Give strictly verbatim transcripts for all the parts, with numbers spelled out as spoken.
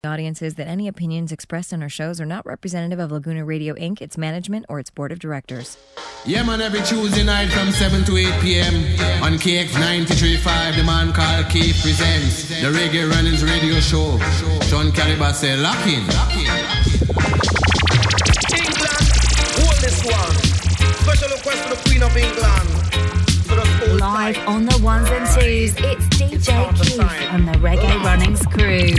Audiences that any opinions expressed on our shows are not representative of Laguna Radio Incorporated, its management, or its board of directors. Yeah, man, every Tuesday night from seven to eight p.m. on K X ninety-three point five, the man called Keith presents the Reggae Runnings Radio Show. Sean Caliber say, lock in. England, hold this one. Special request for the Queen of England. Live on the ones and twos, it's D J Keith and the Reggae Runnings crew.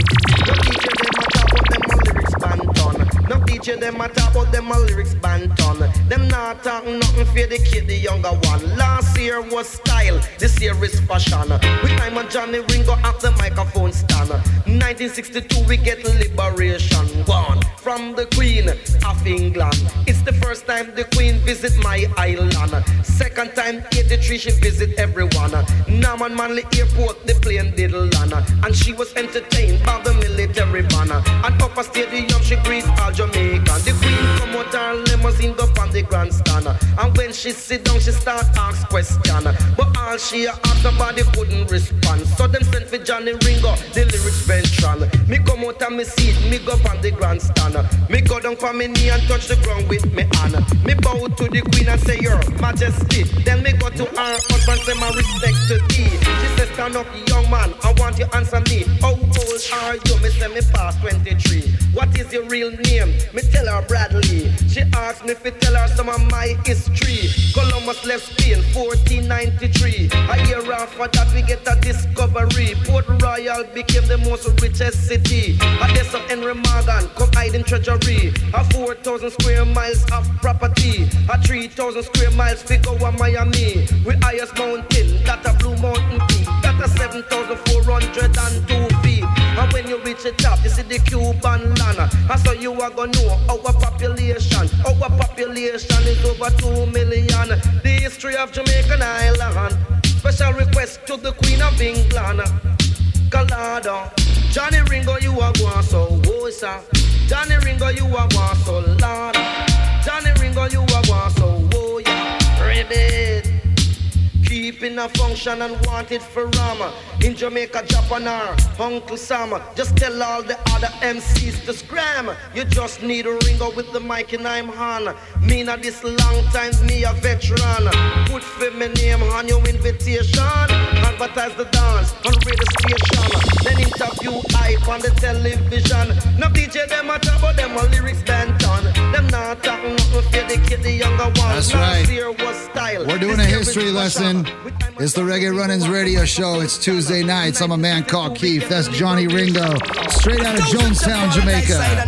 No teacher them a talk about them a lyrics band ton. Them not talk nothing for the kid, the younger one. Last year was style, this year is fashion. With time and Johnny Ringo at the microphone stand. nineteen sixty-two we get liberation. One from the Queen of England. It's the first time the Queen visit my island. Second time eighty-three she visit everyone. Norman Manley Airport the plane did land. And she was entertained by the military banner. And up a stadium she greet all Jamaican. The Queen come out her limousine go on the grandstand. And when she sit down she start ask question. But all she asked nobody couldn't respond. So them sent for Johnny Ringo, the lyrics veteran. Me come out and me seat, me go on the grandstand. Me go down for me knee and touch the ground with me hand. Me bow to the Queen and say your majesty. Then me go to her husband say my respect to thee. She says stand up young man, I want you answer me. How old are you? Me say me past twenty-three. What is your real name? Me tell her Bradley. She asked me if I tell her some of my history. Columbus left Spain fourteen ninety-three. A year after that we get a discovery. Port Royal became the most richest city. A death of Henry Morgan come hide in treasury. A four thousand square miles of property. A three thousand square miles figure of Miami. With highest mountain, that a Blue Mountain Peak. That a seven thousand four hundred two feet. And when you reach the top, you see the Cuban land. And so you are gonna know our population. Our population is over two million. The history of Jamaican Island. Special request to the Queen of England. Colada. Johnny Ringo, you are going so wosa. Johnny Ringo, you are going so loud. Johnny Ringo, you are going so woya. Ribbit. Keeping a function and want it for Rama. In Jamaica, Japan or Uncle Sam. Just tell all the other M Cs to scram. You just need a Ringo with the mic and I'm on. Me na this long time, me a veteran. Put for me name on your invitation. Advertise the dance on radio station. Then interview hype on the television. No D J them a talk about them a lyrics band on. Them not talking nothing for the kid, the younger one. That's right. Was style. We're doing a history lesson. It's the Reggae Runnings Radio Show. It's Tuesday nights. I'm a man called Keith. That's Johnny Ringo. Straight out of Jonestown, Jamaica.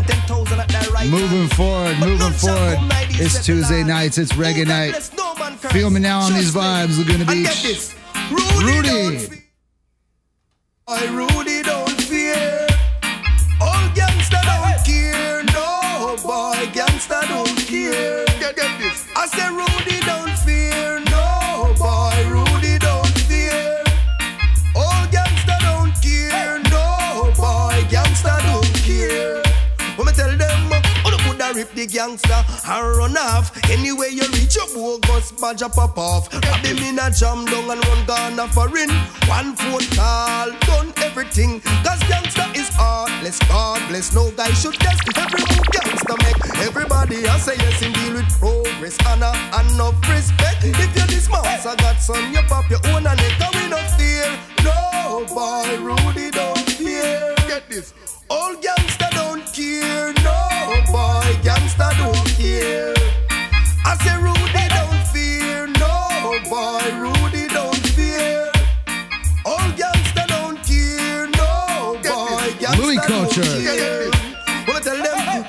Moving forward, moving forward. It's Tuesday nights. It's reggae night. Feel me now on these vibes, Laguna Beach. Rudy. I Rudy don't fear. All gangsta don't care. No boy, gangsta don't care. Get this. I say Rudy don't fear. No boy, Rudy don't fear. All gangsta don't care. No boy, gangsta don't care. When me tell them, oh, the Buddha rip the gangsta and run off. Anyway you reach your bogus badge a pop off. Have them in a jam down and run Ghana foreign. One phone call, done everything. Cause gangsta is heartless. God bless, no guy should test. Every move gangsta make. Everybody I say yes in deal with progress, honor and enough respect. If you're this mouse, I got some, you pop your own and it. And we no fear. No boy, Rudy don't fear. Get this. All gangsta don't care. No boy, gangsta don't care. I say Rudy don't fear. No boy, Rudy don't fear. All gangsta don't care. No boy, gangsta Louis don't culture. care. Wanna tell them?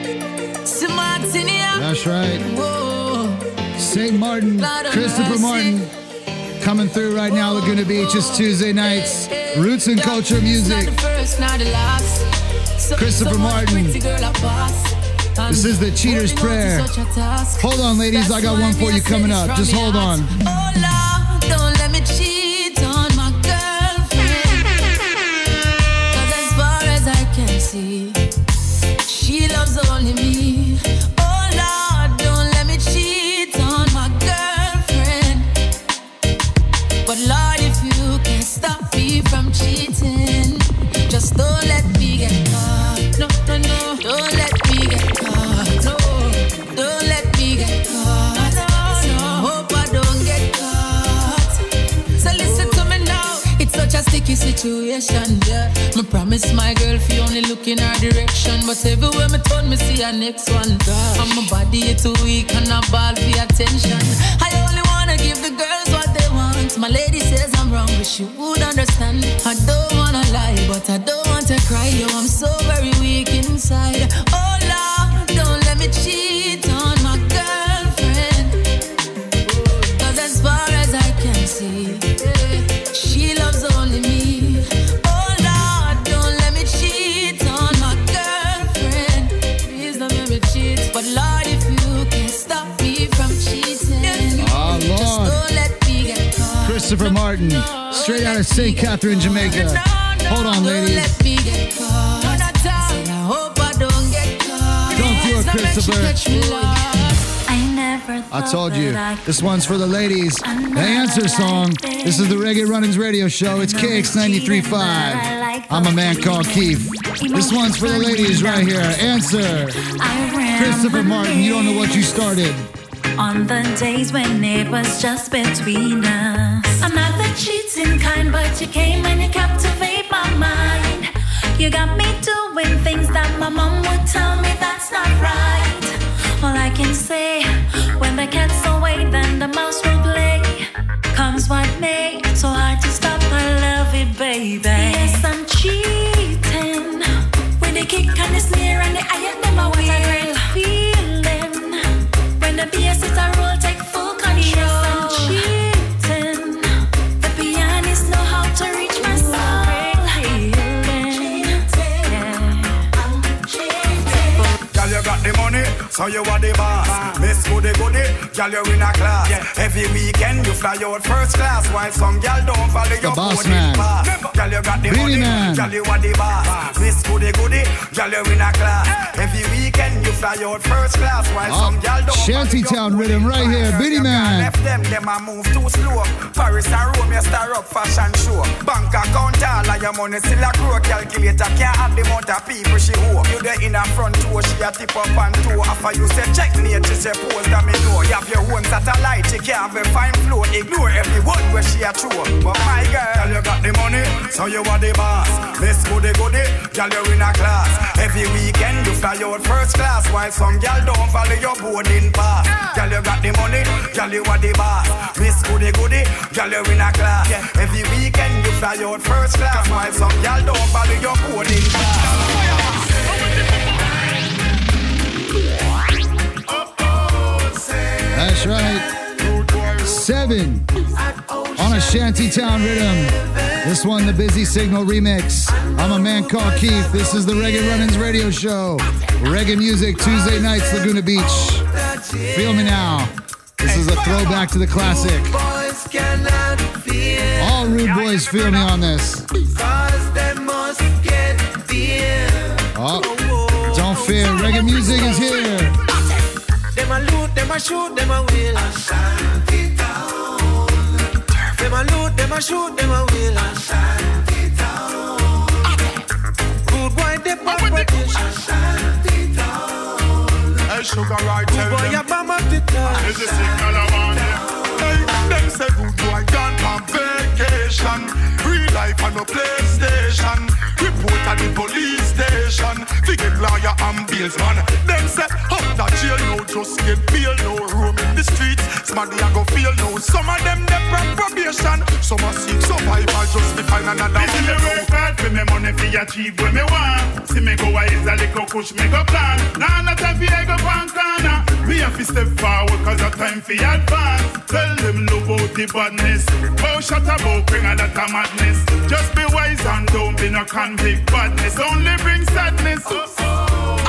That's right. Saint Martin, Christopher Martin, coming through right now, Laguna Beach. It's Tuesday nights. Roots and culture music. Christopher Martin. This is the Cheater's Prayer. Hold on, ladies. I got one for you coming up. Just hold on. Oh, Lord, don't let me cheat on my girlfriend. Cause as far as I can see, she loves only me. Oh, Lord, don't let me cheat on my girlfriend. But Lord, if you can't stop me from cheating, just don't let me get caught. situation, yeah. Me promise my girl fi only look in her direction, but everywhere me turn, me see her next one. Gosh. And my body is too weak and I ball for attention. I only wanna give the girls what they want. My lady says I'm wrong, but she would understand. I don't wanna lie, but I don't want to cry. Yo, I'm so very weak inside. Oh Lord, don't let me cheat on my girlfriend. Cause as far as I can see, she loves only me. Oh Lord, don't let me cheat on my girlfriend. Please don't let me cheat. But Lord, if you can stop me from cheating, oh Lord, just don't let me get caught. Christopher Martin, straight out of Saint Catherine, Jamaica. Hold on, ladies. Don't let me get caught. I hope I don't get caught. Don't do it, Christopher. I never I told you, this one's for the ladies. The answer song. This is the Reggae Runnings radio show. It's K X ninety-three point five. I'm a man called Keith. This one's for the ladies right here. Answer. Christopher Martin, you don't know what you started. On the days when it was just between us, I'm not the cheating kind, but you came and you captivate my mind. You got me doing things that my mom would tell me that's not right. All I can say, when the cat's away, then the mouse will play. Comes what may, so hard to stop, I love it, baby. Yes, I'm cheating. With the kick and the snare and the iron, them a what a great feeling. When the bass is a roll, take full control. Yes, I'm cheating. The pianist know how to reach my soul. Girl, you got the money, so you are the boss. Miss Goody Goody, girl, you're in a class. Yeah. Every weekend you fly out first class, while some girl don't follow your boarding pass. Girl, you got the Beenie money, Man. girl, you are the boss. Miss Goody Goody, girl, you're in a class. Every weekend you fly out first class, while Oh, some girl don't Shantytown rhythm right here, Beenie Man. Left them, them a move too slow. Paris and Rome, you star up fashion show. Bank account all of your money still a grow. Calculator can't have the amount of people she owe. You there in a front door, she a tip up and toe. After you say check me, she say pose that me know. You have your own satellite, she can't have a fine flow. Ignore every word where she a throw. But my girl, you got the money, so you are the boss. Miss Goody Goody, girl, you're in a class. Every weekend you fly out first class, while some girl don't follow your boarding pass. Girl, you got the money, girl, you are the boss. Miss Goody Goody, girl, you're in a class. Every weekend you fly out first class, while some girl don't follow your boarding pass. That's right. Seven on a Shantytown rhythm. This one, the Busy Signal remix. I'm a man called Keith. This is the Reggae Runnings radio show. Reggae music, Tuesday nights, Laguna Beach. Feel me now. This is a throwback to the classic. All rude boys feel me on this. Oh, don't fear. Reggae music is here. Them a loot, them a shoot, them a will. Them a loot, them a shoot, them a will. Good boy, they pop Hey, sugar, right, tell boy, them. you bomb up the town. There's a signal I want you. Hey, them say good boy gone on vacation. Real life on no PlayStation. Report at the police station. Figure lawyer and bills, man. Them say, up that jail, no just get bail, no room in the streets. Smarty I go feel no. Some of them they on probation. Some are seek survival just to find another. This is me work hard for me money for achieve what me want. See me go wise a little push me go plan. Now not time for I go one corner. Me have to step forward cause a time for advance. Tell them look out the badness. Oh shut up about bring a that a madness. Just be wise and don't be no convict badness. Only bring sadness. Oh, oh,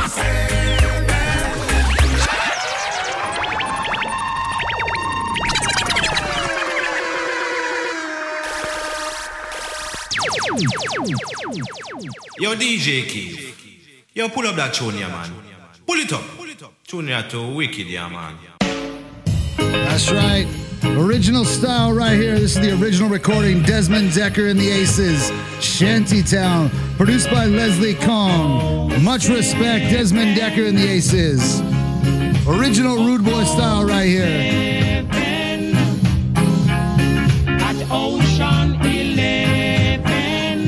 Yo, D J Key. Yo, pull up that tune, yeah, man. Pull it up. Tune here to wicked, yeah, man. That's right. Original style right here. This is the original recording. Desmond Decker and the Aces. Shantytown. Produced by Leslie Kong. Much respect, Desmond Decker and the Aces. Original Rude Boy style right here. At Ocean eleven.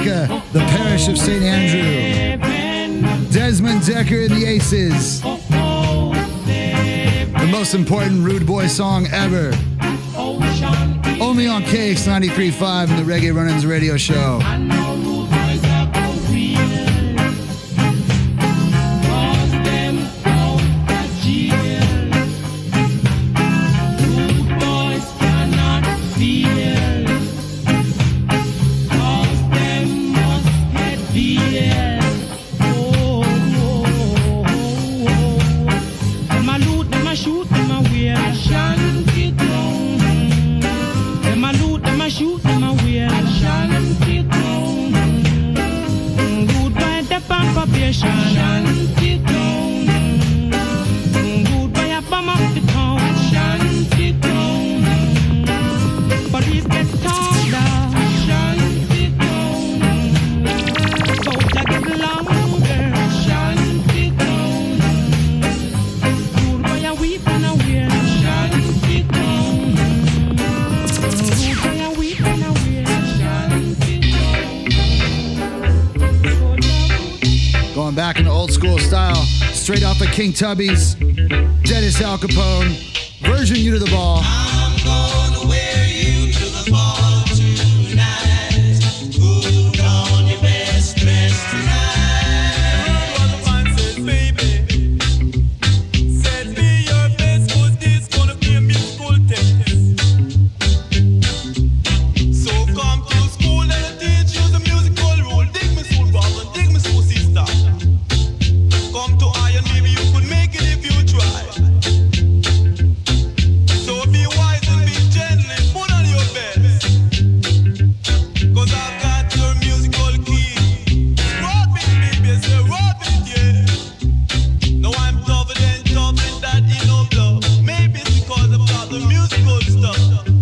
Jamaica, the parish of Saint Andrew. Desmond Decker and the Aces. The most important Rude Boy song ever. Only on K X ninety-three point five in the Reggae Run-Ins radio show. Back in the old school style, straight off of King Tubby's, Dennis Al Capone, version You to the Ball. I'm gonna wear you to the ball tonight. Put on your best dress tonight. What the man says, baby, said be your best, 'cause this gonna be a musical test. So come to school and I teach you the musical rule. Dig me soul, brother, dig me soul, sister. Come to iron, maybe you could make it if you try. So be wise and be gentle and put on your best. 'Cause I've got your musical key. Rock me, baby, say rock me, yeah. No, I'm tougher than tough and that ain't no bluff. Maybe it's because I've got the musical stuff.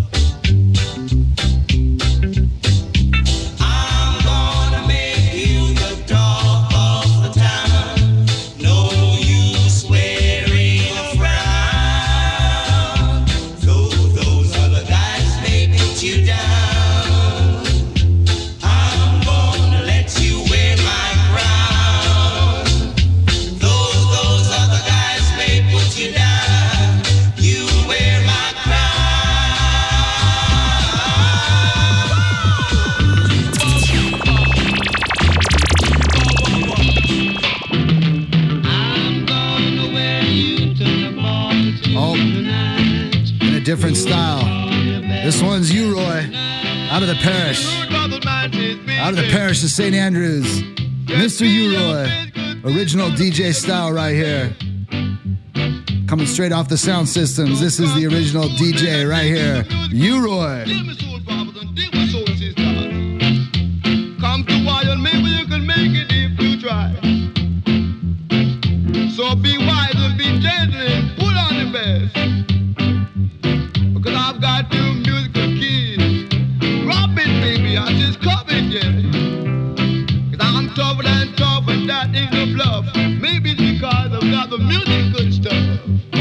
I'm gonna make you the talk of the town. No use wearing a frown. So those other guys may put you down. I'm gonna let you wear my crown. Though those other guys may put you down, you wear my I'm gonna wear you to the ball Oh, tonight. in a different style. This one's U Roy, out of the parish. Out of the parish of Saint Andrews. Mister U Roy, original D J style right here. Coming straight off the sound systems. This is the original D J right here. U Roy. Come to Iron, maybe you can make it if you try. So be wise and be gentle and put on the best. Because I've got two musical keys. Drop it, baby, I just come it, yeah. 'Cause I'm tougher than tough and that ain't no bluff. Maybe it's because I've got the musical stuff.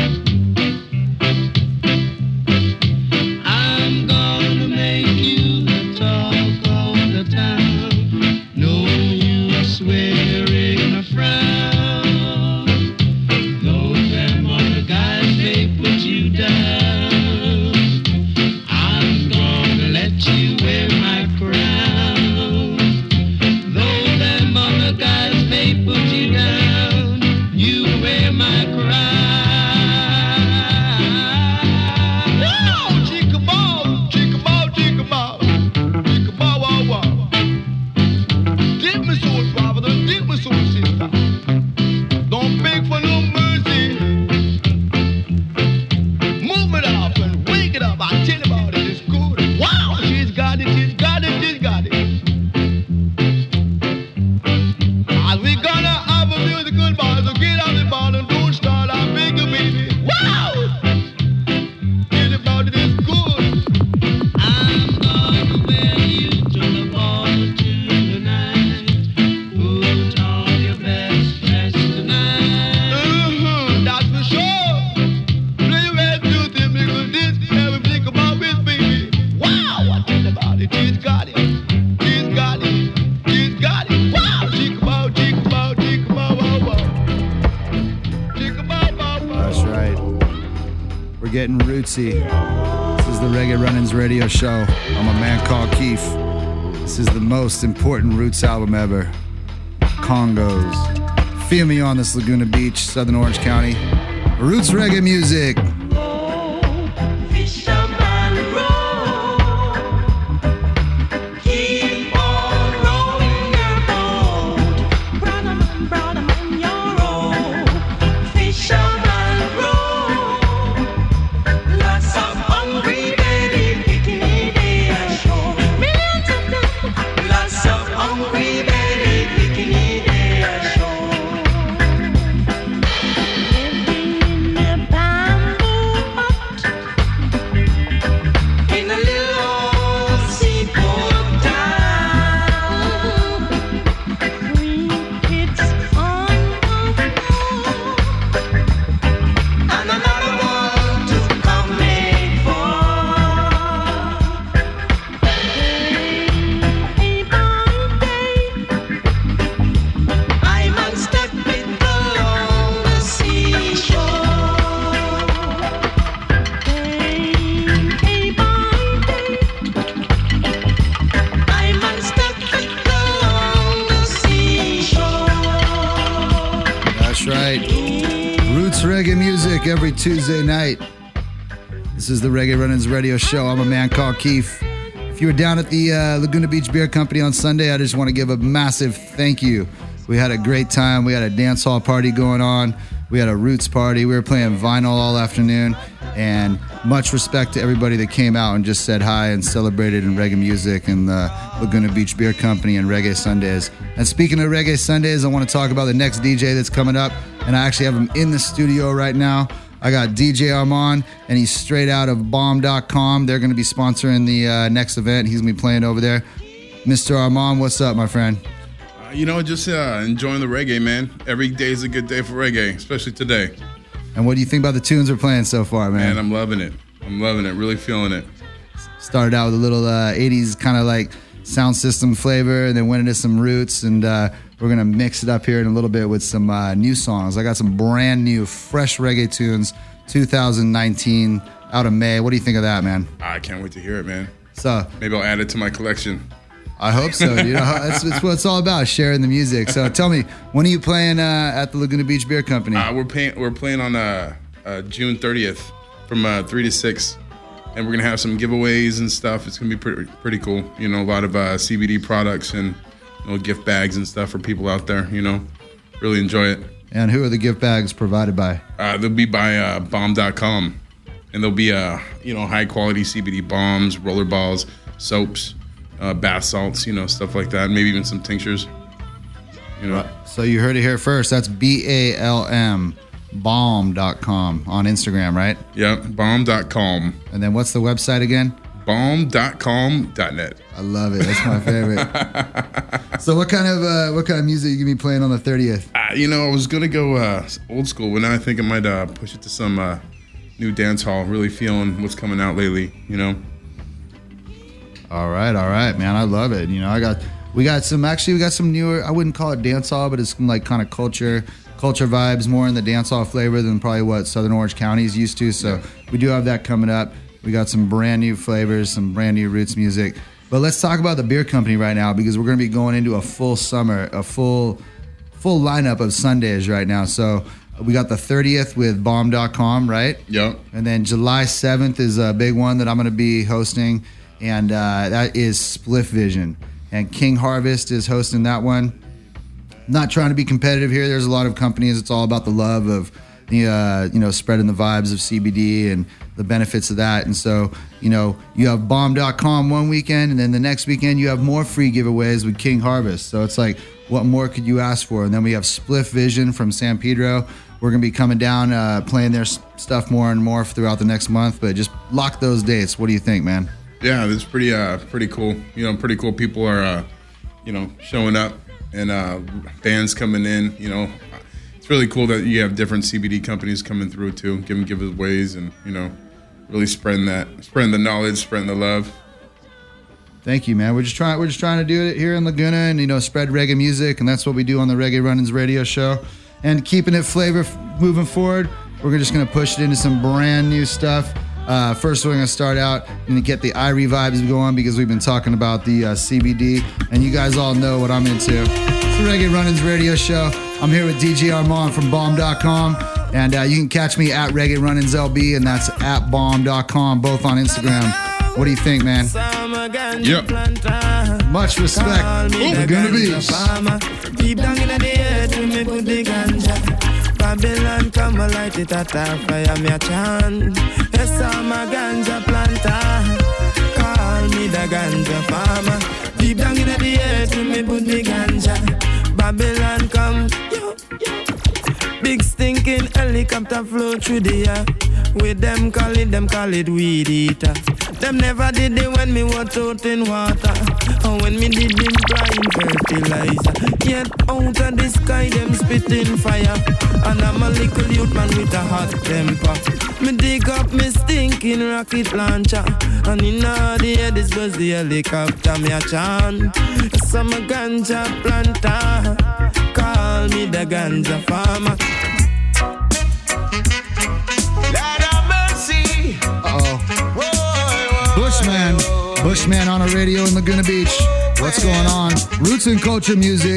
I'm gonna make you the talk of the town. No use wearing a frown. Though them other guys may put you down, I'm gonna let you wear my crown. Though them other guys may put you down, you wear my crown. No, chickaboo, chickaboo, chickaboo, chickaboo, wow, wow. Dip me soul, brother, dip me soul, sister. Don't beg for no mercy. Move it up and wake it up. I tell you about it, it's good. Wow, she's got it, she's got it, she's got it. Are we gonna have a musical ball? So get on the ball and don't start. I beg you, baby. Wow, tell you about it, it's good. I'm gonna wear you to the ball tonight. Put on your best dress tonight. Uh-huh, that's for sure. Play your best music because this everything about this baby. Wow, I tell you about it, she's got it, she's got it, she's getting rootsy. This is the Reggae Run-Ins radio show. I'm a man called Keith. This is the most important Roots album ever. Congos. Feel me on this Laguna Beach, Southern Orange County. Roots reggae music. Every Tuesday night. This is the Reggae Run-Ins radio show. I'm a man called Keith. If you were down at the uh, Laguna Beach Beer Company on Sunday, I just want to give a massive thank you. We had a great time. We had a dance hall party going on. We had a roots party. We were playing vinyl all afternoon. And much respect to everybody that came out and just said hi and celebrated in reggae music and the Laguna Beach Beer Company and Reggae Sundays. And speaking of Reggae Sundays, I want to talk about the next D J that's coming up. And I actually have him in the studio right now. I got D J Armand, and he's straight out of bomb dot com. They're going to be sponsoring the uh, next event. He's going to be playing over there. Mister Armand, what's up, my friend? Uh, you know, just uh, enjoying the reggae, man. Every day is a good day for reggae, especially today. And what do you think about the tunes we're playing so far, man? Man, I'm loving it. I'm loving it. Really feeling it. Started out with a little uh, eighties kind of like sound system flavor, and then went into some roots, and uh, we're going to mix it up here in a little bit with some uh, new songs. I got some brand new, fresh reggae tunes, two thousand nineteen, out of May. What do you think of that, man? I can't wait to hear it, man. So maybe I'll add it to my collection. I hope so. You know, that's, that's what it's all about, sharing the music. So tell me, when are you playing uh, at the Laguna Beach Beer Company? Uh, we're, paying, we're playing on uh, uh, June thirtieth from uh, three to six. And we're going to have some giveaways and stuff. It's going to be pretty pretty cool. You know, a lot of uh, C B D products and you know, gift bags and stuff for people out there, you know. Really enjoy it. And who are the gift bags provided by? Uh, they'll be by uh, bomb dot com. And they'll be, uh, you know, high-quality C B D bombs, roller balls, soaps, uh, bath salts, you know, stuff like that. Maybe even some tinctures, you know. So you heard it here first. That's B A L M. bomb dot com on Instagram, right? Yep, bomb dot com. And then what's the website again? bomb dot com dot net. I love it. That's my favorite. So what kind of uh, what kind of music are you gonna be playing on the thirtieth? Uh, you know, I was gonna go uh, old school, but now I think I might uh, push it to some uh, new dance hall. Really feeling what's coming out lately, you know. All right, all right, man. I love it. You know, I got we got some actually we got some newer. I wouldn't call it dance hall, but it's like kind of culture. Culture vibes, more in the dancehall flavor than probably what Southern Orange County is used to. So yeah. We do have that coming up. We got some brand new flavors, some brand new roots music. But let's talk about the beer company right now, because we're going to be going into a full summer, a full full lineup of Sundays right now. So we got the thirtieth with bomb dot com, right? Yep. And then July seventh is a big one that I'm going to be hosting, and uh, that is Spliff Vision. And King Harvest is hosting that one. Not trying to be competitive here. There's a lot of companies. It's all about the love of the, uh, you know, spreading the vibes of C B D and the benefits of that. And so, you know, you have bomb dot com one weekend, and then the next weekend you have more free giveaways with King Harvest. So it's like, what more could you ask for? And then we have Spliff Vision from San Pedro. We're going to be coming down, uh, playing their stuff more and more throughout the next month. But just lock those dates. What do you think, man? Yeah, it's pretty, uh, pretty cool. You know, pretty cool people are, uh, you know, showing up. And uh, bands coming in, you know, it's really cool that you have different C B D companies coming through too, giving giveaways, and you know, really spreading that, spreading the knowledge, spreading the love. Thank you, man. We're just trying, we're just trying to do it here in Laguna, and you know, spread reggae music, and that's what we do on the Reggae Run-Ins radio show, and keeping it flavor moving forward. We're just going to push it into some brand new stuff. Uh, first, we're going to start out and get the Irie vibes going because we've been talking about the uh, C B D, and you guys all know what I'm into. It's the Reggae Run-Ins radio show. I'm here with D J Armand from bomb dot com, and uh, you can catch me at Reggae Run-Ins L B, and that's at bomb dot com, both on Instagram. What do you think, man? Yep. Much respect. We're gonna be. Deep down in the earth, we me put the ganja. Babylon come and light it at a fire, me a chant. Yes, I'm a ganja planter. Call me the ganja farmer. Deep down in the earth, we me put the ganja. Babylon come, yo, yo. Big stinking helicopter flow through the air. With them call it, them call it weed eater. Them never did it when me was out in water, or when me did them blind fertilizer. Yet out of the sky them spitting fire, and I'm a little youth man with a hot temper. Me dig up me stinking rocket launcher, and in all the air this was the helicopter me a chant. Some a ganja planter, call me the ganja farmer. Uh-oh. Bushman. Bushman on a radio in Laguna Beach. What's going on? Roots and culture music.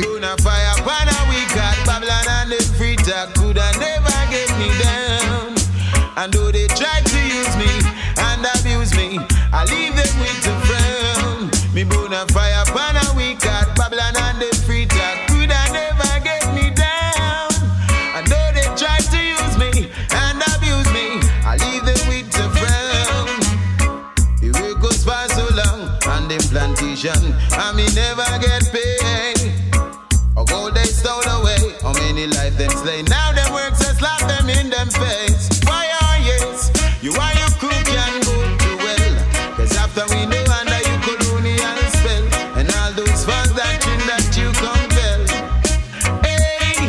And though they try to use me and abuse me, I leave them with the frown. Me burn a fire upon a weak at Babylon and the free talk could I never get me down. And though they try to use me and abuse me, I leave them with the frown. The work goes for so long on them plantation, and me never get paid. Or gold they stole away, how many life them slay. Now them works and slap them in them face. Why are yes, you are your crew can go to well. Cause after we know under you colonial spell, and all those fans that you that you compel. Hey,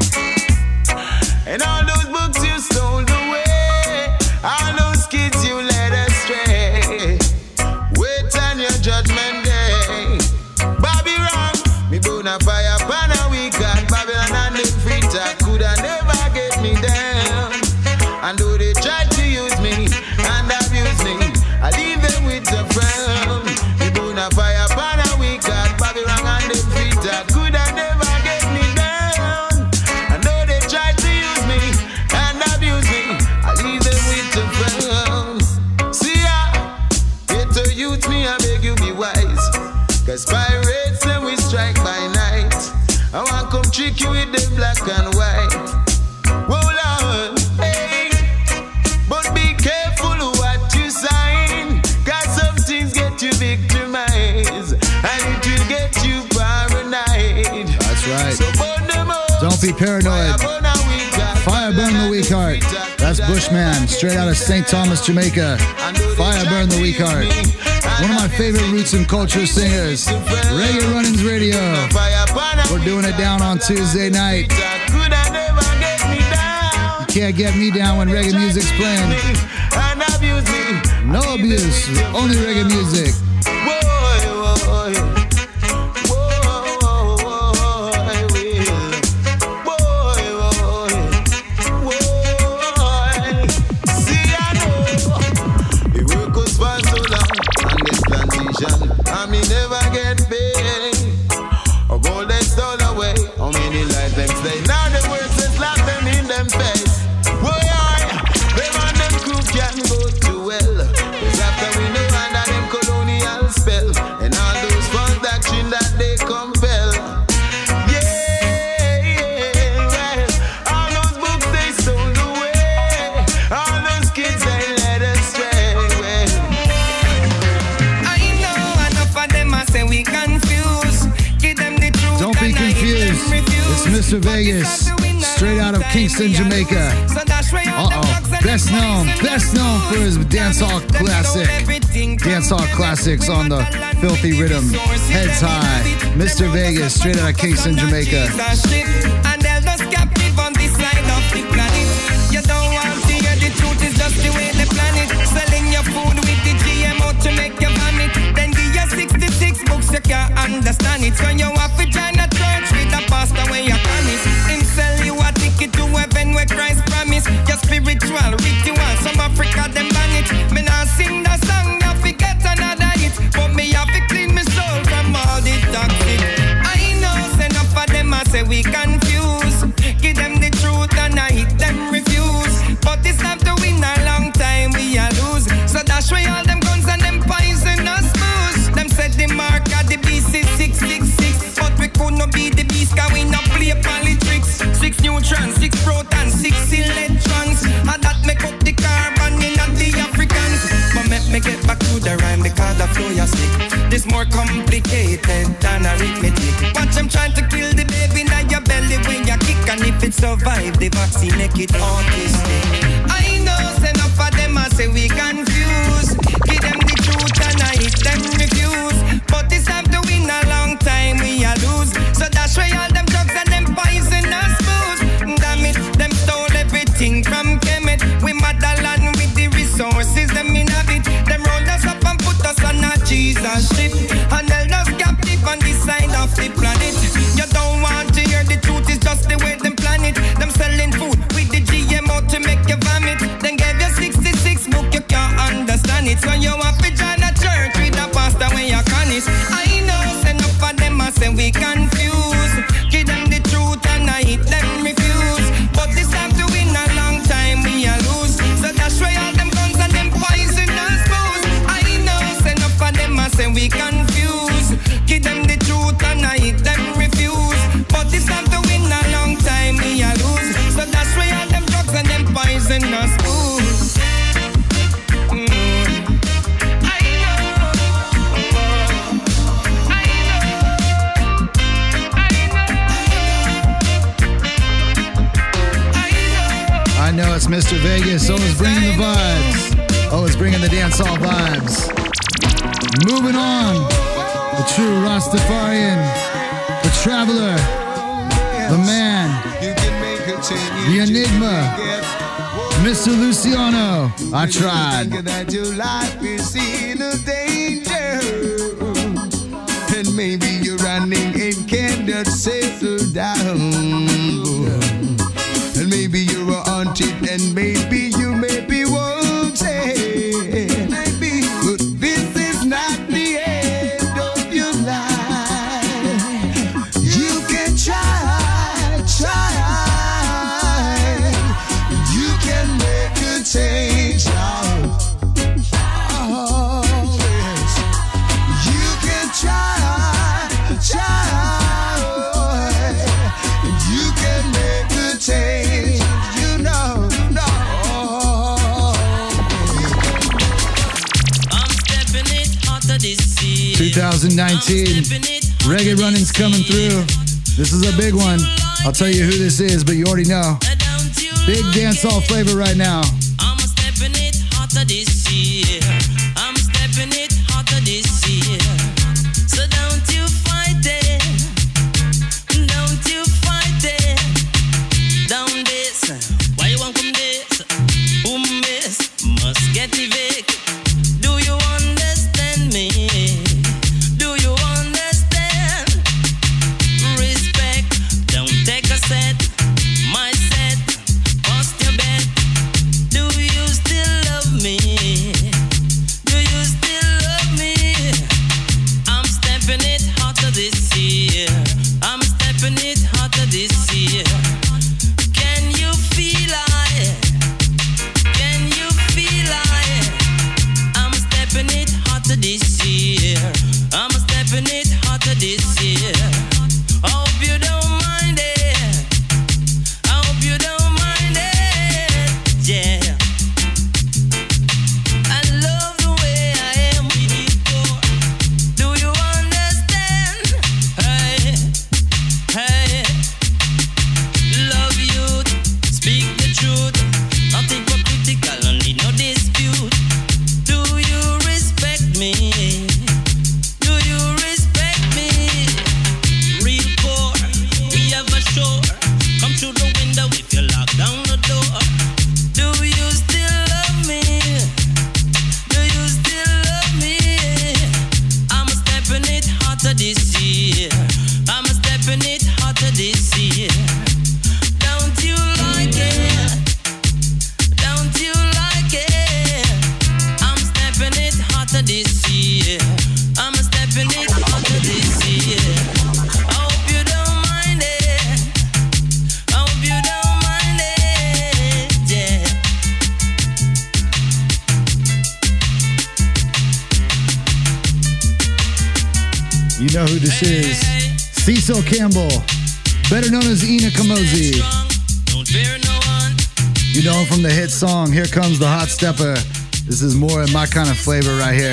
and all those books you stole away, all those kids you led astray. Wait on your judgment day. Bobby wrong, me burn a fire pan a week at Babylon and the free talk could I never get me down. And though they try to use me and abuse me, I leave them with the frown. Me burn a fire pan a week at Babylon and the free talk could I never get me down. And though they try to use me and abuse me, I leave them with the frown. See ya, get to youth me, I beg you be wise. Cause pirates them we strike by night. I want come trick you with the black and white. Whoa Lord, hey, but be careful what you sign, cause some things get you victimized, and it will get you paranoid. That's right. So burn them up. Don't be paranoid. Fire burn the weak heart. That's Bushman, straight out of Saint Thomas, Jamaica. Fire burn the weak heart. One of my favorite roots and culture singers. Reggae Run-Ins Radio. We're doing it down on Tuesday night. You can't get me down when reggae music's playing. No abuse, only reggae music. I me never get paid. Or gold they stole away. How many lives them slay? Now the words they slap them in them face. Boy, I, them and them crew can go to well. Cause after we know under them colonial spell, and all those funds doctrine that they compel. Yeah, yeah, well, all those books they stole away. All those kids they led astray. Well, say we confused. Give them the truth. Don't be confused. It's Mister Vegas, straight out of Kingston, Jamaica. Uh-oh. Best known, best known for his dancehall classic. Dancehall classics on the filthy rhythm. Heads high. Mister Vegas, straight out of Kingston, Jamaica. And they'll just captive on this side of the planet. You don't want to hear the truth, it's just the way they plan it. Selling your food with the G M O to make you vomit. Then give you sixty-six books, you can't understand it. So you have to join a church with a pastor where you promise. Him sell you a ticket to heaven where Christ promise. Your spirit confused. Give them the truth and I hit them refuse. But it's not to win a long time we a lose. So dash away all them guns and them poisonous booze. Them said the mark of the beast is six six six. But we could not be the beast cause we not play politics. Six neutrons, six protons, six electrons. And that make up the carbon in the Africans. But make me get back to the rhyme because the flow you stick. This more complicated than arithmetic. Watch them trying to kill the baby in your belly when you kick. And if it survive, the vaccine make it autistic. I know enough of them I say we confused. Give them the truth and I hit them refuse. But it's time to win a long time we a lose. So that's why all them drugs and them poisonous booze. Damn it, them stole everything from Kemet. We motherland with the resources them inhabit. Them rolled us up and put us on a Jesus ship. And held us captive on this side of the planet. You don't want to hear the truth, it's just the way them plan it. Them selling food with the G M O to make you vomit. Then gave you sixty-six book, you can't understand it. So you have to join a church with a pastor when you're honest. I know enough of them I say we confused. Give them the truth and I hit them refuse. But this time to win a long time we a lose. So that's why all them guns and them poisonous booze. I know enough of them I say we confused. Give them the truth and I hit them refuse. But this time to win a long time we a lose. So that's why all them drugs and them poisonous booze. I know it's Mister Vegas, always bringing the vibes. Always bringing the dancehall vibes. Moving on. The true Rastafarian. The traveler. The man. The enigma. Mister Luciano. I tried. That your life is in a danger. And maybe you're running and cannot settle down. And maybe you were haunted, and maybe you may be wanted. Maybe, but this is not the end of your life. You can try, try. You can make a change. Oh, yes. You can try, try. You can make a change. twenty nineteen, Reggae Running's coming through. This is a big one. I'll tell you who this is, but you already know. Big dancehall flavor right now. I'm stepping it hotter this year. I'm stepping it hotter this year. So don't you fight it. Don't you fight it. Down this. Why you want come this? Who miss? Must get evic. Do you understand me? Do you understand? Respect. Don't take a set. My set. Bust your bet. Do you still love me? Do you still love me? You know who this is. Cecil Campbell, better known as Ina Kamosi. You know him from the hit song, Here Comes the Hot Stepper. This is more of my kind of flavor right here.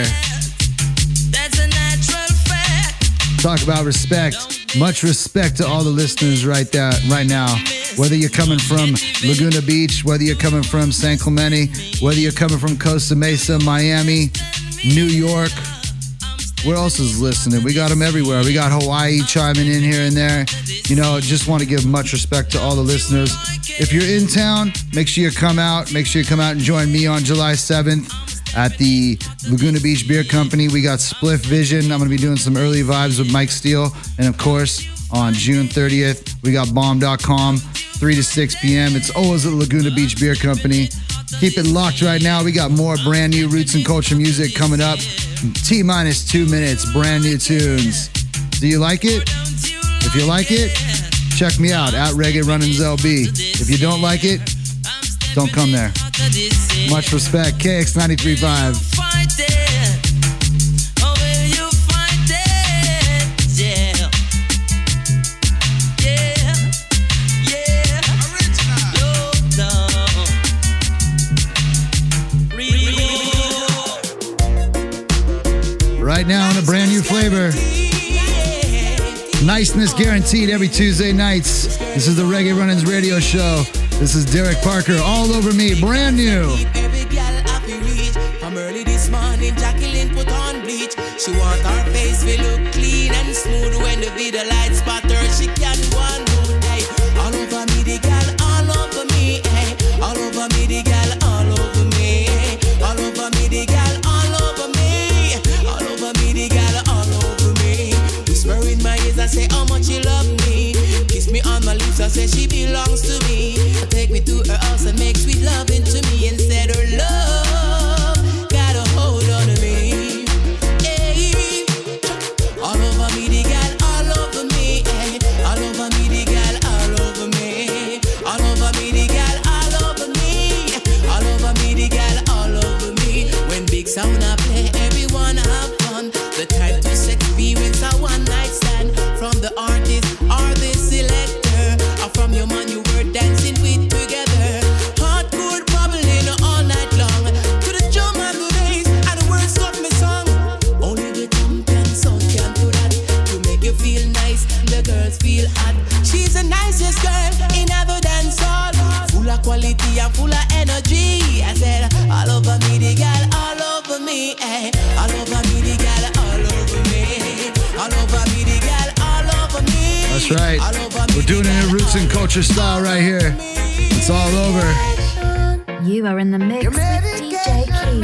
Talk about respect. Much respect to all the listeners right there, right now. Whether you're coming from Laguna Beach, whether you're coming from San Clemente, whether you're coming from Costa Mesa, Miami, New York. Where else is listening? We got them everywhere. We got Hawaii chiming in here and there. You know, just want to give much respect to all the listeners. If you're in town, make sure you come out. Make sure you come out and join me on July seventh at the Laguna Beach Beer Company. We got Spliff Vision. I'm going to be doing some early vibes with Mike Steele. And of course, on June thirtieth, we got bomb dot com, three to six p.m. It's always at Laguna Beach Beer Company. Keep it locked right now. We got more brand new Roots and Culture music coming up. T minus two minutes, brand new tunes. Do you like it? If you like it, check me out at Reggae Runnings L B. If you don't like it, don't come there. Much respect. K X ninety-three point five. Right now in a brand new flavor. Niceness guaranteed every Tuesday nights. This is the Reggae Runnings Radio Show. This is Derek Parker, All Over Me, brand new. Every girl happy reach. From early this morning, Jacqueline put on bleach. She want her face to look clean and smooth. When the video light spot her, she can one mood. Hey, all over me, the girl, all over me. Hey, all over me, the girl, all over me. Hey, all over me, the girl, all over me. All over me, the girl, all over me. Whisper in my ears, I say how much you love me. Kiss me on my lips, I say she belongs to me. Take me to her house and make sweet loving to me. And said her love got a hold on me. Hey, all over me, the girl, all over me. Hey, all over me, the girl, all over me. All over me, the girl, all over me. All over me, the girl, all over me. When big sound I play, everyone have fun. The time to experience a one night stand. From the artist or the selector, or from your man you were dancing with together. Heart good bubbling all night long. To the drum and the bass and the words of my song. Only the champion sound can do that. To make you feel nice, the girls feel hot. She's the nicest girl in other dance hall. Full of quality and full of energy. I said, all over me, the girl, all over me. Eh. All over me, the girl, all over me. All over me, the girl, all over me. That's right. We're doing it in Roots and Culture style right here. It's all over. You are in the mix with D J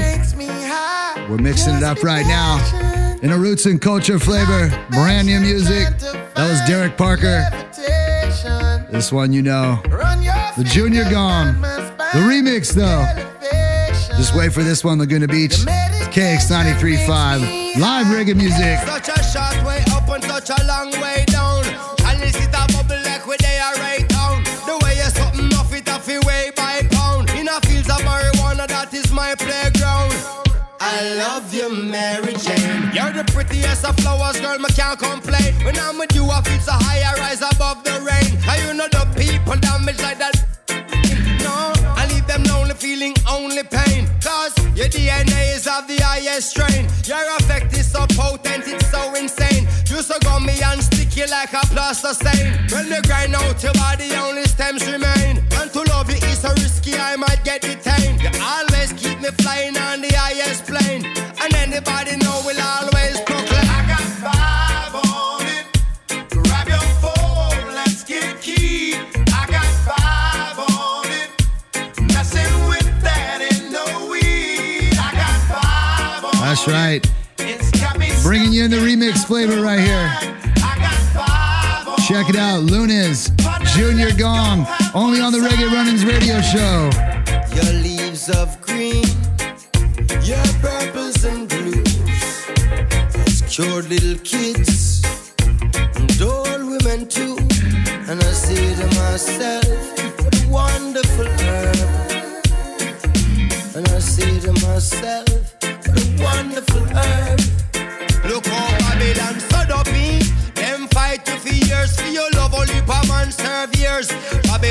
Keith. We're mixing it up right now in a Roots and Culture flavor. Brand new music. That was Derek Parker. This one you know. The Junior Gong. The remix though. Just wait for this one, Laguna Beach. K X ninety-three point five. Live reggae music. Such a short way up and such a long way down. And this is a bubble like where they are right down. The way you're something off it off your way by pound. In a fields of marijuana, that is my playground. I love you, Mary Jane. You're the prettiest of flowers, girl, me can't complain. When I'm with you, I feel so high, I rise above the rain. And you know the people damage like that. No, I leave them lonely, feeling only pain. Cause your D N A is of the highest strain. Your effect is so potent, it's so insane. You so gummy and sticky like a plaster stain. When you grind out your body, only stems remain. And to love you is so risky, I might get detained. You always keep me flying on the highest plane. And anybody know we'll always proclaim. I got five on it. Grab your phone, let's get key. I got five on it. Messing with that in the weed. I got five on it. That's right. Bringing you in the remix flavor right here. Check it out, Lunas, Junior Gong, only on the Reggae Runnings Radio Show. Your leaves of green, your purples and blues, has cured little kids and old women too. And I say to myself, what a wonderful herb. And I say to myself, what a wonderful herb. Look how Babylon stood up in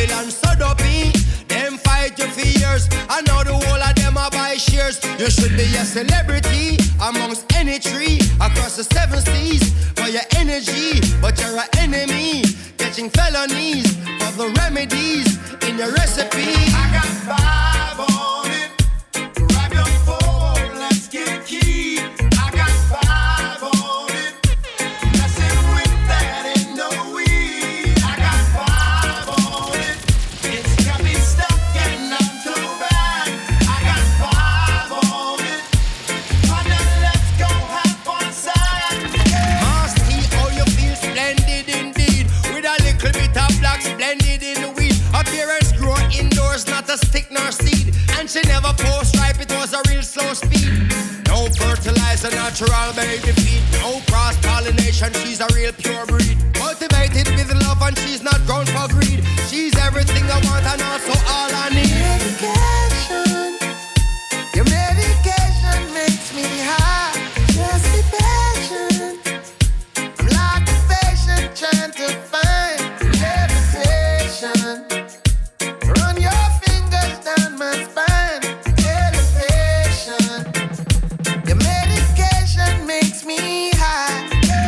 Babylon so dopey. Them fight you for years. I know the whole of them are buy shares. You should be a celebrity amongst any tree across the seven seas for your energy, but you're an enemy, catching felonies for the remedies in your recipe. I got five on it. Grab your phone, let's get key. I got five on it. Messing with that ain't no weed. I got five on it. It's got me stuck and I'm too bad. I got five on it. Partner, let's go have fun side. Master, oh you feel splendid indeed. With a little bit of black splendid in the weed. Appearance grow indoors, not a stick nor seed. And she never post ripe, it was a real slow speed. No fertilizer, natural baby feed. No cross pollination, she's a real pure breed. Motivated with love and she's not grown for greed. She's everything I want and also all I need. Medication, your medication makes me high. Just be patient. I'm like a patient trying to find levitation. Run your fingers down my spine. Elevation. Your medication makes me high.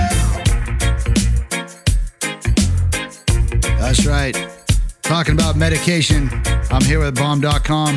That's right. Talking about medication, I'm here with bomb dot com.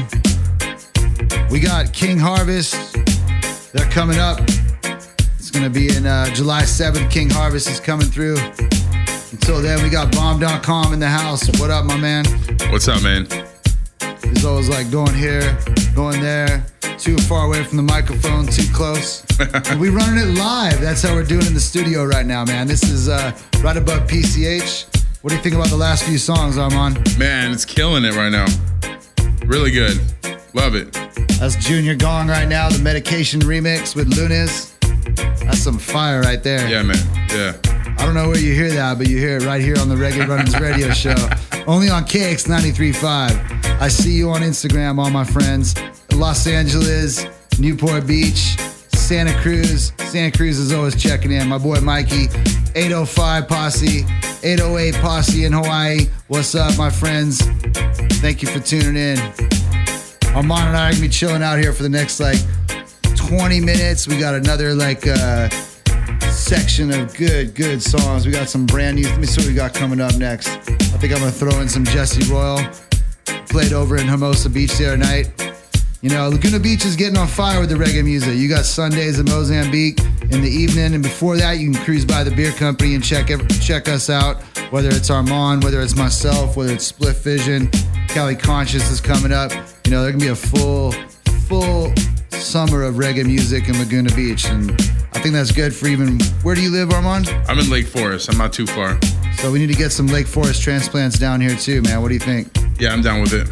We got King Harvest. They're coming up. It's going to be in uh, July seventh. King Harvest is coming through. Until then, we got bomb dot com in the house. What up, my man? What's up, man? He's always like going here, going there, too far away from the microphone, too close. And we running it live. That's how we're doing it in the studio right now, man. This is uh, right above P C H. What do you think about the last few songs, Armand? Man, it's killing it right now. Really good. Love it. That's Junior Gong right now, the Medication remix with Lunas. That's some fire right there. Yeah, man. Yeah. I don't know where you hear that, but you hear it right here on the Reggae Runnings radio show. Only on K X ninety-three point five. I see you on Instagram, all my friends. Los Angeles, Newport Beach, Santa Cruz. Santa Cruz is always checking in. My boy Mikey, eight oh five Posse, eight oh eight Posse in Hawaii. What's up, my friends? Thank you for tuning in. Armand and I are going to be chilling out here for the next, like, twenty minutes. We got another, like, uh, section of good, good songs. We got some brand new. Let me see what we got coming up next. I think I'm going to throw in some Jesse Royal. Played over in Hermosa Beach the other night. You know, Laguna Beach is getting on fire with the reggae music. You got Sundays in Mozambique in the evening, and before that, you can cruise by the beer company and check check us out. Whether it's Armand, whether it's myself, whether it's Split Vision, Cali Conscious is coming up. You know, there can be a full, full summer of reggae music in Laguna Beach, and I think that's good for even. Where do you live, Armand? I'm in Lake Forest. I'm not too far. So we need to get some Lake Forest transplants down here too, man. What do you think? Yeah, I'm down with it.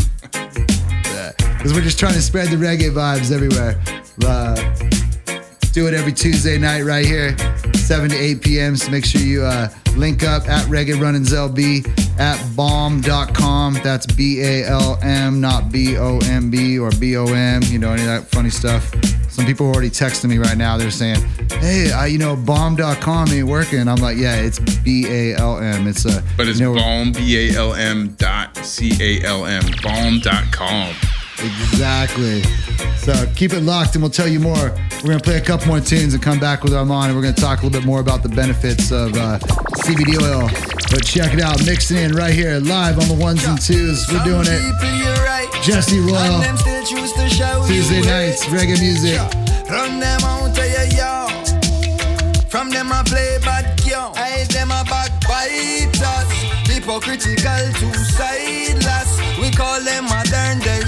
Because we're just trying to spread the reggae vibes everywhere. Uh, do it every Tuesday night right here, seven to eight p.m. So make sure you uh, link up at Reggae Runnings L B at bomb dot com. That's B A L M, not B O M B or B O M. You know, any of that funny stuff. Some people are already texting me right now. They're saying, hey, I, you know, bomb dot com ain't working. I'm like, yeah, it's B A L M. It's a. But it's you know, Balm, B A L M dot C A L M, bomb dot com. Exactly. So keep it locked and we'll tell you more. We're going to play a couple more tunes and come back with Armand, and we're going to talk a little bit more about the benefits of uh, C B D oil. But check it out, mixing in right here, live on the ones and twos. We're doing it. Jesse Royal. Tuesday nights, reggae music. Run them out of your yard. From them I play bad girl. I them a backbiters. Hypocritical, two-sideless. We call them modern day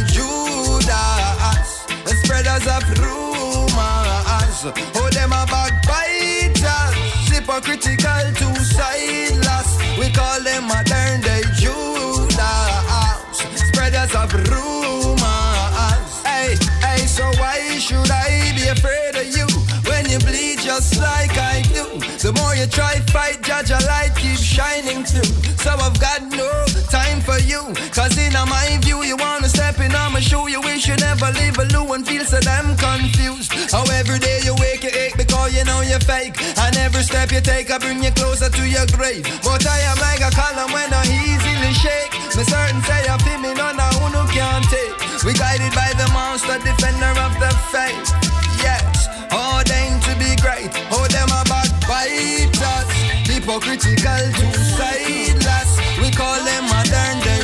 Judas, the spreaders of rumors. Oh, them a backbiters. Hypocritical, two-sideless. We call them modern day Judas, spreaders of rumors. Hey, hey, so why should I be afraid of you when you bleed just like I do? The more you try fight, judge, a light keeps shining through. So I've got no time for you, cause in my view you wanna step in on my shoe. You wish you never leave a loo and feel so damn confused. How every day you wake you ache because you know you're fake, and every step you take I bring you closer to your grave. But I am like a column when I easy really shake. Me certain say I feel me none of who no can't take. We guided by the monster, defender of the faith. Yes, ordained to be great. Oh, them about biters, hypocritical, two-sideless. We call them modern day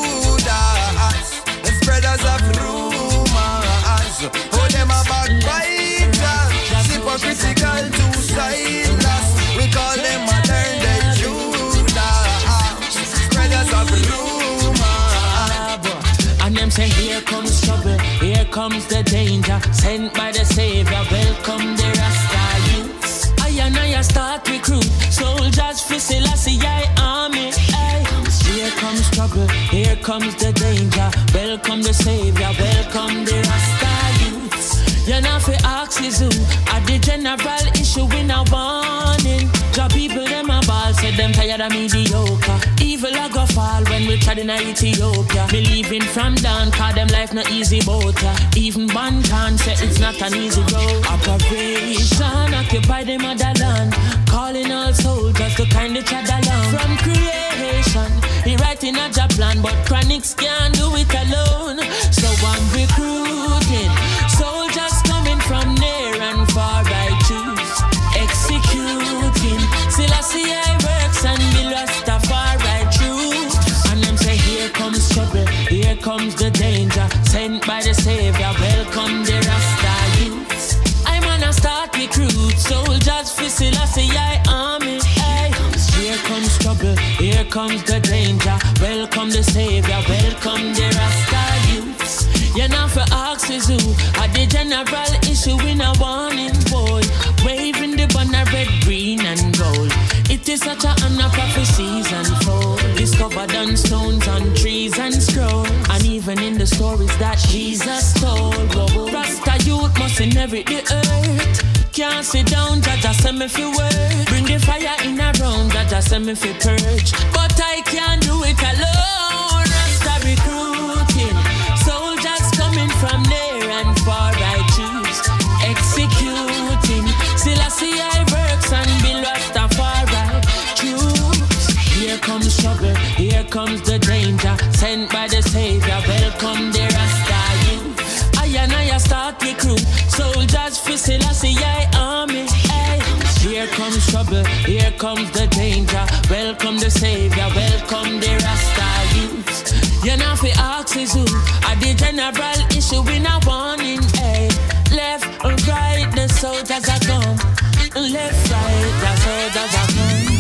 Judas, the spreaders of rumors. Oh, them about biters, hypocritical, two-sideless. We call them modern day Judas, spreaders of rumors. And them say here comes trouble, here comes the danger, sent by the Savior, welcome the Rasta youths. I and I start recruit soldiers for Selassie I army. Ay. Here comes trouble, here comes the danger, welcome the Savior, welcome the Rasta youths. You're not for axes who at the general issue in a warning. Job people them a ball, said them tired of mediocre. Evil a go fall when we tried in Ethiopia. Me leaving from down, cause them life not easy boat. Yeah. Even Bantan say it's not an easy road. Operation occupy the motherland, calling all soldiers to kind of trod along. From creation, he writing a job plan, but chronics can't do it alone. So I'm recruiting soldiers coming from near and far. I choose executing Selassie I works and the Rastafari truth. And them say here comes trouble, here comes the danger, sent by the Savior, welcome the Rasta youths. I'm gonna start recruit soldiers for Selassie I army. Ay. Here comes trouble, here comes the danger, welcome the Savior, welcome the Rasta youths. You're not for axes who are the general issue in a warning boy. Waving the banner red, green and gold. It is such a honor prophecies unfold. Discovered on stones, on trees and scrolls. And even in the stories that Jesus told. Whoa, Rasta youth must inherit the earth. Can't sit down, Jaja send me fi work. Bring the fire in a round, Jaja send me fi purge. But I can't do it alone. Rasta recruiting soldiers coming from near and far. I choose executing Selassie I works and Bill Rastafari choose. Here comes trouble, here comes the danger, sent by the Savior, welcome the Rasta youth. I and I start recruit soldiers for Selassie I army. Ay. Here comes trouble, here comes the danger, welcome the Savior, welcome the Rasta youth. You're not for axes who are the general issue in a warning. Ay. Left or right, the soldiers are come. Left, right, the soldiers are come.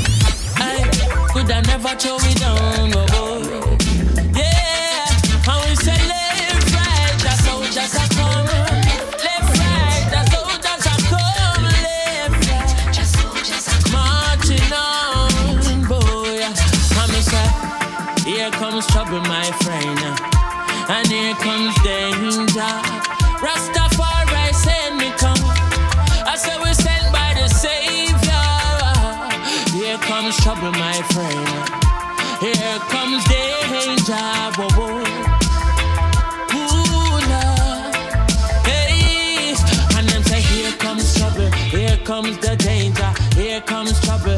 I could have never throw it down, oh boy. Yeah, and we say left, right, the soldiers are come. Left, right, the soldiers are come. Left, right, the soldiers are come. Marching on, boy. And me say, here comes trouble, my friend, and here comes danger. Rastafari send me come. I say we sent by the Savior. Here comes trouble, my friend. Here comes danger. Whoa, whoa. Ooh, Lord. Hey. And them say here comes trouble, here comes the danger, here comes trouble.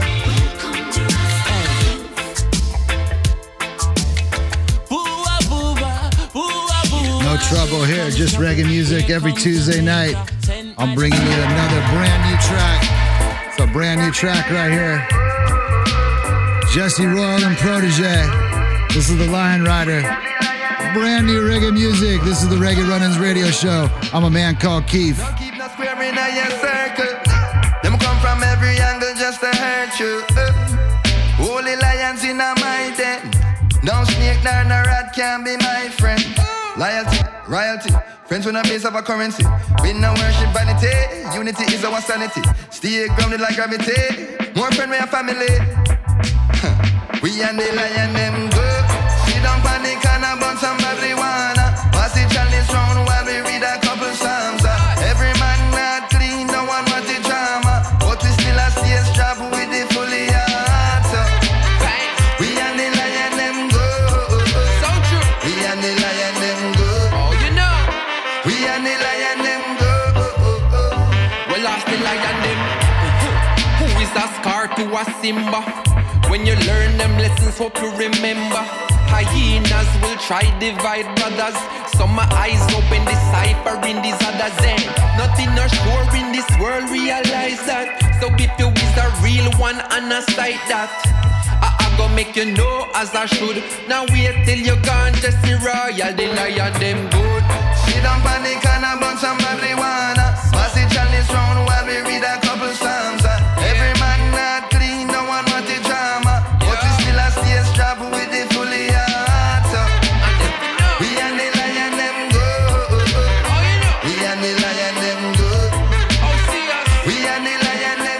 No trouble here, just reggae music every Tuesday night. I'm bringing you another brand new track. It's a brand new track right here. Jesse Royal and Protege. This is the Lion Rider. Brand new reggae music. This is the Reggae Run-Ins radio show. I'm a man called Keith. Don't keep no square in your circle. Them come from every angle just to hurt you. Holy lions in a my den. No snake nor no rat can be my friend. Loyalty, royalty, friends with a base of a currency. We no worship vanity, unity is our sanity. Stay grounded like gravity, more friend with a family. We and the lion them go. Sit down panic and a bun some marijuana. Pass the chalice round while we read a couple psalms. Every man not clean, no one want the drama. But we still a stay strap with the fully heart. We and the lion them go. So true. We and the lion them go. Oh, you know. We and the lion them go. Well, lost the lion them. Who is a scar to a Simba? When you learn them lessons, hope you remember. Hyenas will try divide brothers. Some my eyes open, deciphering these others. And nothing not sure in this world, realize that. So if you is a real one and a sight that, I, I go make you know as I should. Now wait till you gone, Jesse Royal, the lion them good. She don't panic and a bunch of marijuana. Pass it chalice round while we read a couple psalms. Every man not clean, no one want the drama. But we still a stay strapped with the fully heart. So we and the lion them good. We and the lion them good. We and the lion them.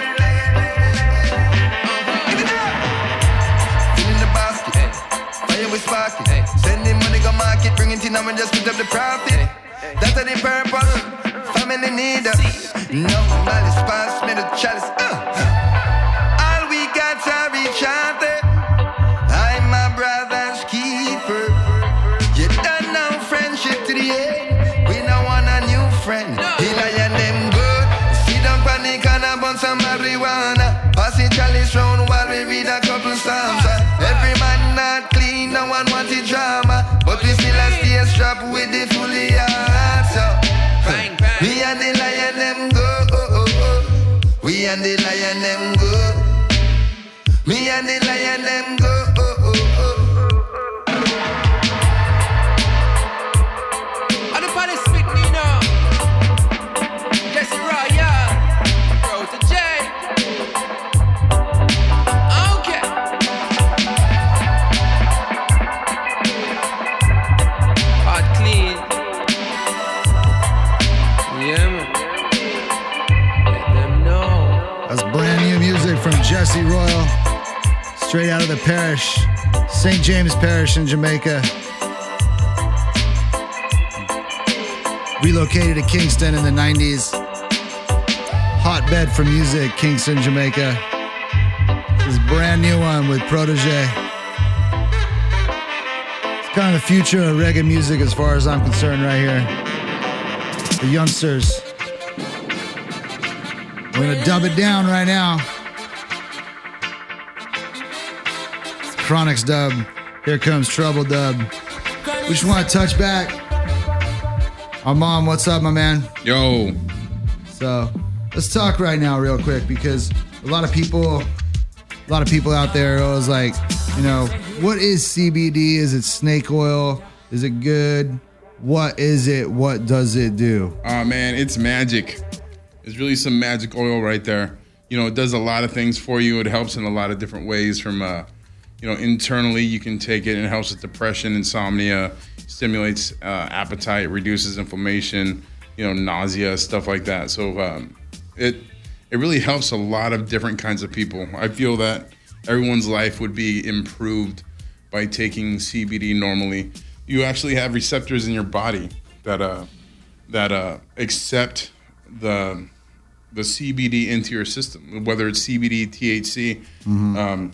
Fill in the basket, fire with sparking. Send the money go market, bring it in and we just put up the profit. That's the purpose, family need us. No malice, pass me the chalice. Uh. All we got to reach out there. I'm my brother's keeper. You don't know friendship to the end. We don't want a new friend. He lion them good. See them panic and a bunch of marijuana. Pass it chalice round while we read a couple psalms. Every man not clean, no one want the drama. But we still a stay strapped with the fully heart. So, bang, bang. We and the lion them go. We and the lion them go. Me and the lion them go. And the party speak me now. Jesse Royal, Bro to J. Okay. Hot clean. Yeah, man. Let them know. That's brand new music from Jesse Royal, straight out of the parish, Saint James Parish in Jamaica. Relocated to Kingston in the nineties. Hotbed for music, Kingston, Jamaica. This brand new one with Protege. It's kind of the future of reggae music as far as I'm concerned right here. The youngsters. We're gonna dub it down right now. It's Chronix dub. Here comes Trouble dub. We just want to touch back. Our mom, what's up, my man? Yo. So let's talk right now, real quick, because a lot of people, a lot of people out there are always like, you know, what is C B D? Is it snake oil? Is it good? What is it? What does it do? Oh man, it's magic. It's really some magic oil right there. You know, it does a lot of things for you. It helps in a lot of different ways. From, uh, you know, internally you can take it and it helps with depression, insomnia, stimulates uh, appetite, reduces inflammation, you know, nausea, stuff like that. So um, it it really helps a lot of different kinds of people. I feel that everyone's life would be improved by taking C B D normally. You actually have receptors in your body that uh, that uh, accept the the C B D into your system, whether it's C B D, T H C. Mm-hmm. Um,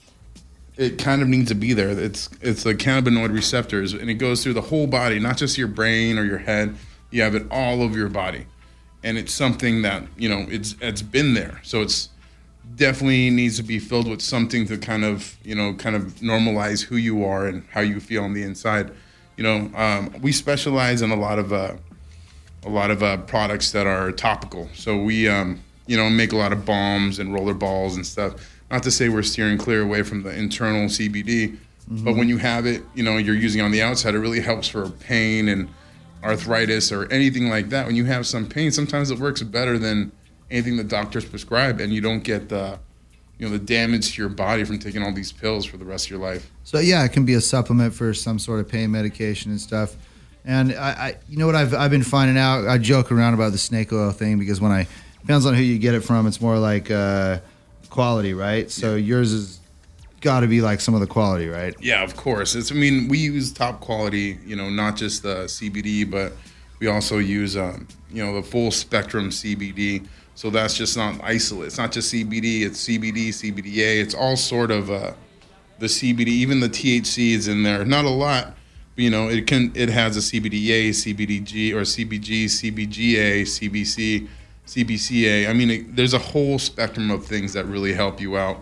it kind of needs to be there. It's it's the cannabinoid receptors, and it goes through the whole body, not just your brain or your head. You have it all over your body, and it's something that, you know, it's it's been there. So it's definitely needs to be filled with something to kind of, you know, kind of normalize who you are and how you feel on the inside. You know, um, we specialize in a lot of uh, a lot of uh, products that are topical. So we, um, you know, make a lot of balms and roller balls and stuff. Not to say we're steering clear away from the internal C B D, mm-hmm. but when you have it, you know, you're using it on the outside, it really helps for pain and arthritis or anything like that. When you have some pain, sometimes it works better than anything the doctors prescribe, and you don't get the, you know, the damage to your body from taking all these pills for the rest of your life. So yeah, it can be a supplement for some sort of pain medication and stuff. And I, I you know what I've I've been finding out. I joke around about the snake oil thing because when I depends on who you get it from, it's more like uh, quality, right? So yeah. Yours is got to be like some of the quality, right? Yeah, of course. It's I mean, we use top quality, you know, not just the C B D, but we also use um, you know, the full spectrum C B D. So that's just not isolate. It's not just C B D. It's C B D, C B D A. It's all sort of uh, the C B D. Even the T H C is in there. Not a lot, but, you know, it can. It has a C B D A, C B D G, or C B G, C B G A, C B C, C B C A. I mean, it, there's a whole spectrum of things that really help you out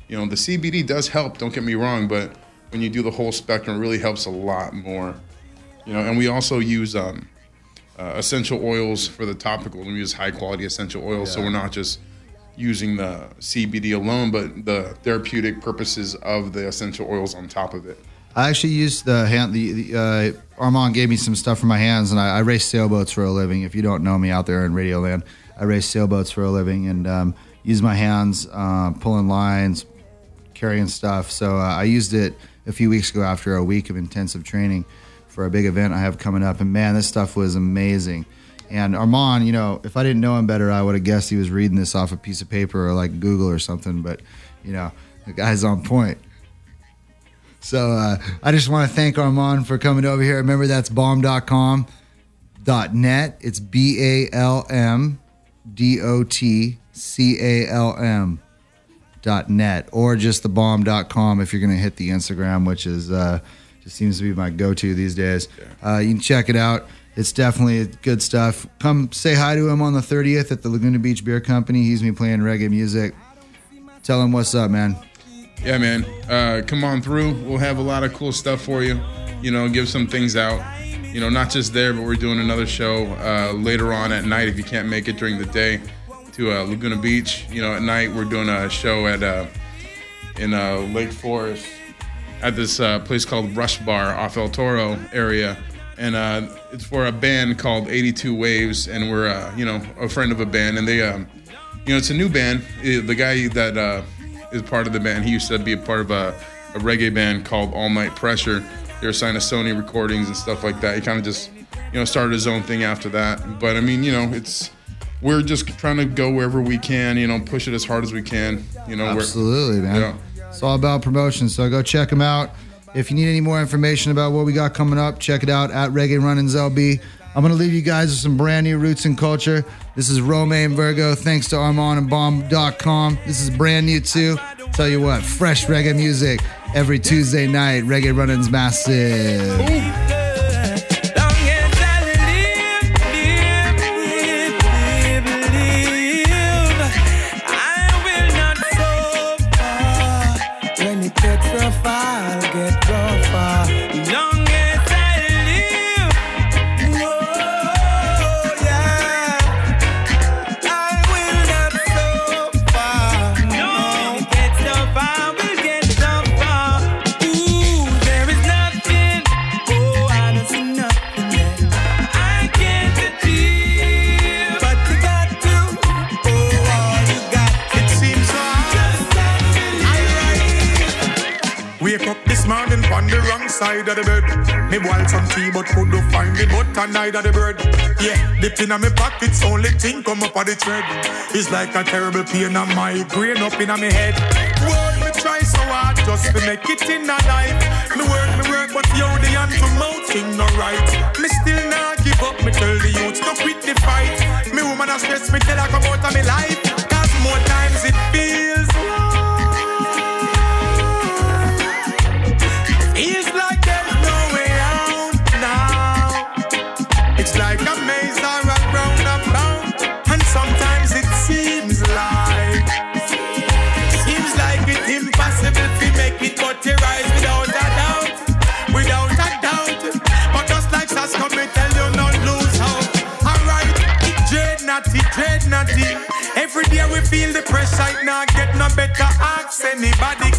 you know, the C B D does help. Don't get me wrong, but when you do the whole spectrum, it really helps a lot more. You know, and we also use um, uh, essential oils for the topical. We use high quality essential oils, yeah. so we're not just using the C B D alone, but the therapeutic purposes of the essential oils on top of it. I actually used the hand. The, the uh, Armand gave me some stuff for my hands, and I, I race sailboats for a living. If you don't know me out there in Radio Land, I race sailboats for a living and um, use my hands uh, pulling lines, carrying stuff. So uh, I used it a few weeks ago after a week of intensive training for a big event I have coming up, and man, this stuff was amazing. And Armand, you know, if I didn't know him better, I would have guessed he was reading this off a piece of paper or like Google or something. But you know, the guy's on point. So uh, I just want to thank Armand for coming over here. Remember, that's balm dot com dot net. It's B A L M D O T C A L M dot net, or just the balm dot com if you're going to hit the Instagram, which is uh, just seems to be my go-to these days. Uh, you can check it out. It's definitely good stuff. Come say hi to him on the thirtieth at the Laguna Beach Beer Company. He's been playing reggae music. Tell him what's up, man. Yeah, man. Uh, come on through. We'll have a lot of cool stuff for you. You know, give some things out. You know, not just there, but we're doing another show uh, later on at night if you can't make it during the day to uh, Laguna Beach. You know, at night we're doing a show at uh, in uh, Lake Forest at this uh, place called Rush Bar off El Toro area. And uh, it's for a band called eighty-two Waves, and we're, uh, you know, a friend of a band. And they, um, you know, it's a new band. The guy that uh, is part of the band, he used to be a part of a, a reggae band called All Night Pressure. They were signed to Sony Recordings and stuff like that. He kind of just, you know, started his own thing after that. But, I mean, you know, it's we're just trying to go wherever we can, you know, push it as hard as we can. You know, Absolutely, man. You know, it's all about promotion, so go check them out. If you need any more information about what we got coming up, check it out at Reggae Run-Ins L B. I'm going to leave you guys with some brand new roots and culture. This is Romaine Virgo. Thanks to Armand and balm dot com. This is brand new, too. Tell you what, fresh reggae music every Tuesday night. Reggae Run-Ins Massive. Ooh. Side of the bed, me boil some tea but couldn't find the butter side of the bird. Yeah, the pin on me pockets, only thing come up on the thread. It's like a terrible pain on my brain up in on me head. Work me try so hard just to make it in a life. Me work, me work, but yo the hand to mouth thing not right. Me still not give up, me tell the youth to quit the fight. Me woman a stress, me tell her come out of me life. Cause more times it feels It's like there's no way out now. It's like a maze or a round and round. And sometimes it seems like Seems like it's impossible to make it but to rise without a doubt. Without a doubt. But just like Sass come me tell you not lose hope. Alright, it dread natty, dread natty. Every day we feel the pressure, it not get no better. Ask anybody.